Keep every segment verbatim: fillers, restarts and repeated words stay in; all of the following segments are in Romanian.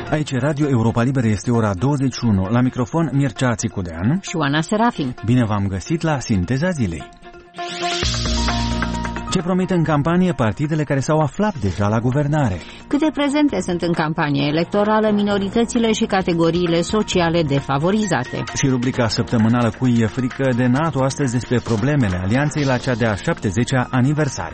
Aici Radio Europa Liberă, este ora douăzeci și unu. La microfon Mircea Țicudeanu și Oana Serafin. Bine v-am găsit la Sinteza Zilei. Ce promit în campanie partidele care s-au aflat deja la guvernare? Cât de prezente sunt în campanie electorală minoritățile și categoriile sociale defavorizate? Și rubrica săptămânală Cui e frică de NATO, astăzi despre problemele alianței la cea de-a șaptezecea aniversare.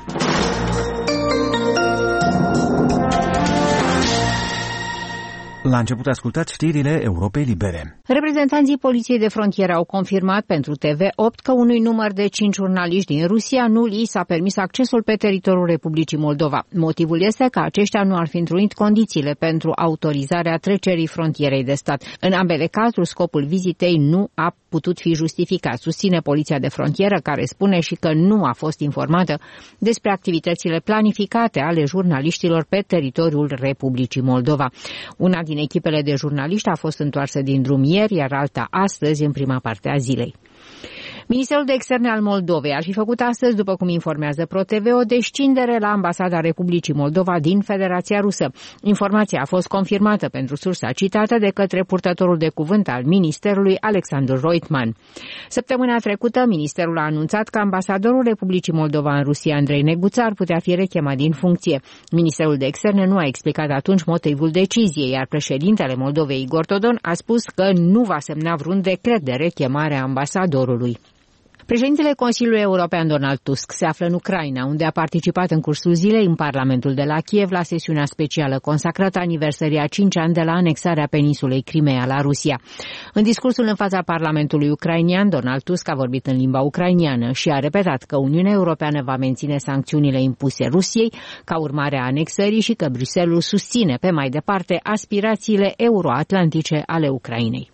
La început ascultați știrile Europei Libere. Reprezentanții Poliției de Frontieră au confirmat pentru T V opt că unui număr de cinci jurnaliști din Rusia nu li s-a permis accesul pe teritoriul Republicii Moldova. Motivul este că aceștia nu ar fi întrunit condițiile pentru autorizarea trecerii frontierei de stat. În ambele cazuri, scopul vizitei nu a putut fi justificat, susține Poliția de Frontieră, care spune și că nu a fost informată despre activitățile planificate ale jurnaliștilor pe teritoriul Republicii Moldova. Una din echipele de jurnaliști a fost întoarsă din drum ieri, iar alta astăzi, în prima parte a zilei. Ministerul de Externe al Moldovei ar fi făcut astăzi, după cum informează ProTV, o descindere la Ambasada Republicii Moldova din Federația Rusă. Informația a fost confirmată pentru sursa citată de către purtătorul de cuvânt al Ministerului, Alexandru Roitman. Săptămâna trecută, Ministerul a anunțat că ambasadorul Republicii Moldova în Rusia, Andrei Neguța, ar putea fi rechemat din funcție. Ministerul de Externe nu a explicat atunci motivul deciziei, iar președintele Moldovei, Igor Dodon, a spus că nu va semna vreun decret de rechemare a ambasadorului. Președintele Consiliului European Donald Tusk se află în Ucraina, unde a participat în cursul zilei în Parlamentul de la Kiev la sesiunea specială consacrată aniversării a cinci ani de la anexarea peninsulei Crimea la Rusia. În discursul în fața Parlamentului ucrainian, Donald Tusk a vorbit în limba ucrainiană și a repetat că Uniunea Europeană va menține sancțiunile impuse Rusiei ca urmare a anexării și că Bruxelles susține pe mai departe aspirațiile euroatlantice ale Ucrainei.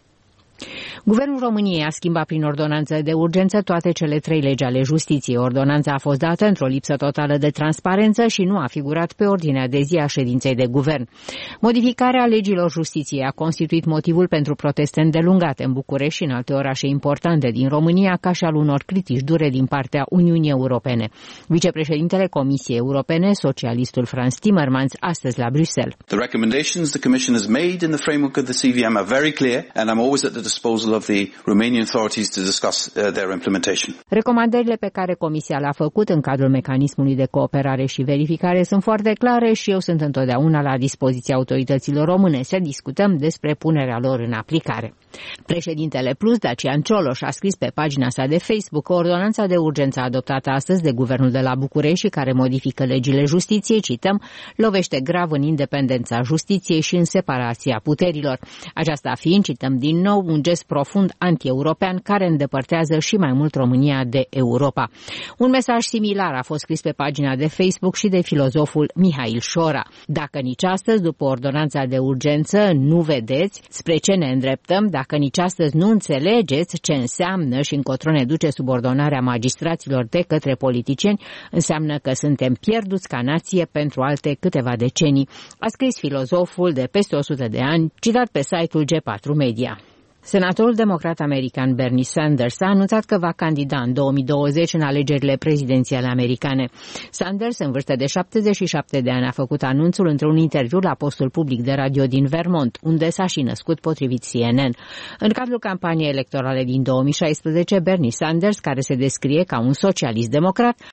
Guvernul României a schimbat prin ordonanță de urgență toate cele trei legi ale justiției. Ordonanța a fost dată într-o lipsă totală de transparență și nu a figurat pe ordinea de zi a ședinței de guvern. Modificarea legilor justiției a constituit motivul pentru proteste îndelungate în București și în alte orașe importante din România, ca și al unor critici dure din partea Uniunii Europene. Vicepreședintele Comisiei Europene, socialistul Frans Timmermans, astăzi la Bruxelles. The recommendations the Commission has made in the framework of the C V M are very clear and I'm always at the disposal of the Romanian authorities to discuss uh, their implementation. Recomandările pe care Comisia le-a făcut în cadrul mecanismului de cooperare și verificare sunt foarte clare și eu sunt întotdeauna la dispoziția autorităților române să discutăm despre punerea lor în aplicare. Președintele Plus, Dacian Cioloș, a scris pe pagina sa de Facebook că ordonanța de urgență adoptată astăzi de Guvernul de la București și care modifică legile justiției, cităm, lovește grav în independența justiției și în separația puterilor. Aceasta fiind, cităm din nou, un gest profund anti-european care îndepărtează și mai mult România de Europa. Un mesaj similar a fost scris pe pagina de Facebook și de filozoful Mihail Șora. Dacă nici astăzi, după ordonanța de urgență, nu vedeți spre ce ne îndreptăm, dacă nici astăzi nu înțelegeți ce înseamnă și încotro ne duce subordonarea magistraților de către politicieni, înseamnă că suntem pierduți ca nație pentru alte câteva decenii, a scris filozoful de peste o sută de ani, citat pe site-ul G patru Media. Senatorul democrat american Bernie Sanders a anunțat că va candida în două mii douăzeci în alegerile prezidențiale americane. Sanders, în vârstă de șaptezeci și șapte de ani, a făcut anunțul într-un interviu la postul public de radio din Vermont, unde s-a și născut, potrivit C N N. În cadrul campaniei electorale din două mii șaisprezece, Bernie Sanders, care se descrie ca un socialist democrat,